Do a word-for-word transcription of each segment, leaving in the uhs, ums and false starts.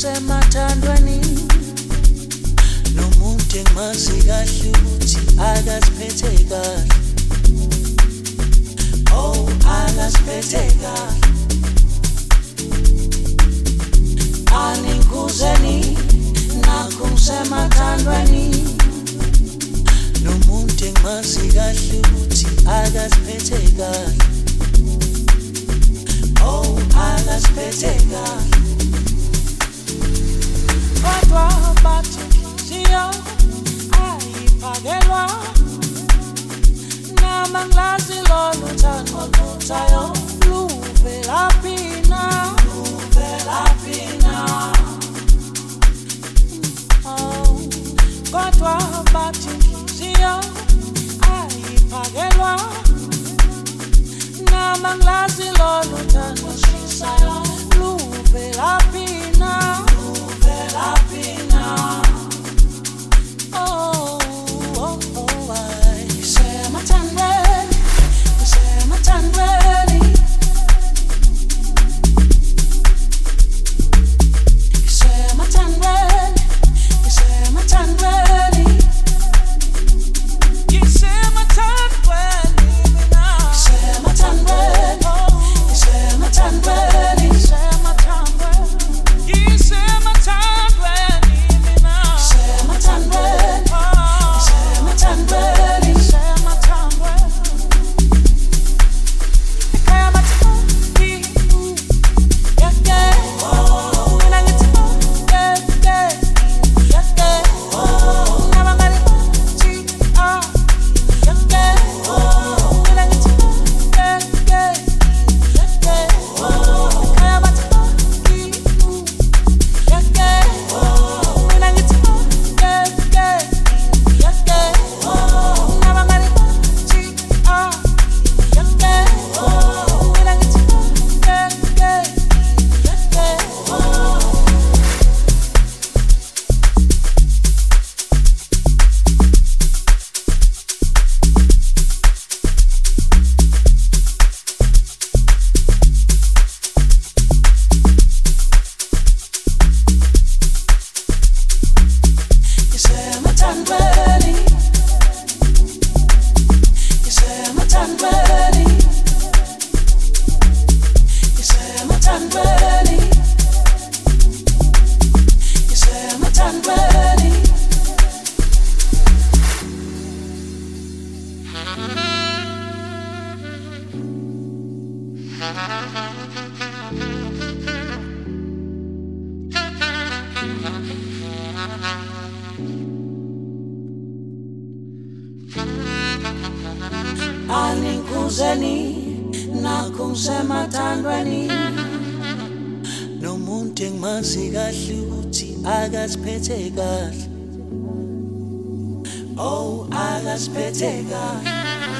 kusemathandweni nomuntu engimazi kahle ukuthi akaziphethe kahle. Oh, akaziphethe kahle. Anikuzeni nakho kusemathandweni nomuntu engimazi kahle ukuthi akaziphethe kahle. Oh, akaziphethe kahle. Kodwa bathi inhliziyo ayiphakelwa nama ngilazi lolu thando oluthayo luvelaphi na, luvelaphi na. Oh, kodwa bathi inhliziyo ayiphakelwa nama ngilazi lolu thando oluthayo luvelaphi na, luvelaphi na. Oh, oh, oh, I say my time ready, say my time ready, say my time ready, say my time ready, you say my time ready now, say my time ready, say my time ready, say my time ready, you say my time ready now, say my time ready, say my time ready, say my time ready. I'm a time ready, yeah yeah. When I get to yeah yeah yeah yeah. Now I'm ready to ah yeah yeah. When I get to yeah yeah yeah yeah. I'm a time ready, yeah yeah. When I get to yeah yeah yeah yeah. Now I'm ready to ah yeah yeah. When I get to yeah yeah yeah yeah. You say my time ready. You say my time ready. You say my time ready. You say my time ready. Anikuzeni nakho kusemathandweni nomuntu engimazi kahle ukuthi akaziphethe kahle. Oh, akaziphethe kahle.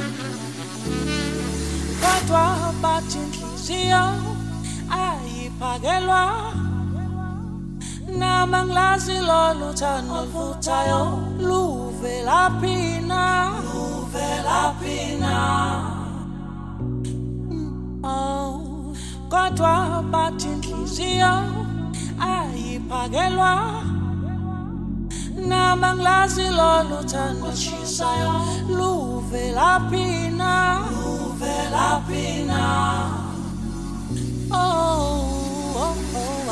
Kodwa bathi inhliziyo ayiphakelwa nama ngilazi lolu thando oluthayo luvelaphi na, luvelaphi na. Oh, kodwa bathi inhliziyo ayiphakelwa nama ngilazi lolu thando oluthayo luvelaphi na, luvelaphi na. Oh, oh, oh.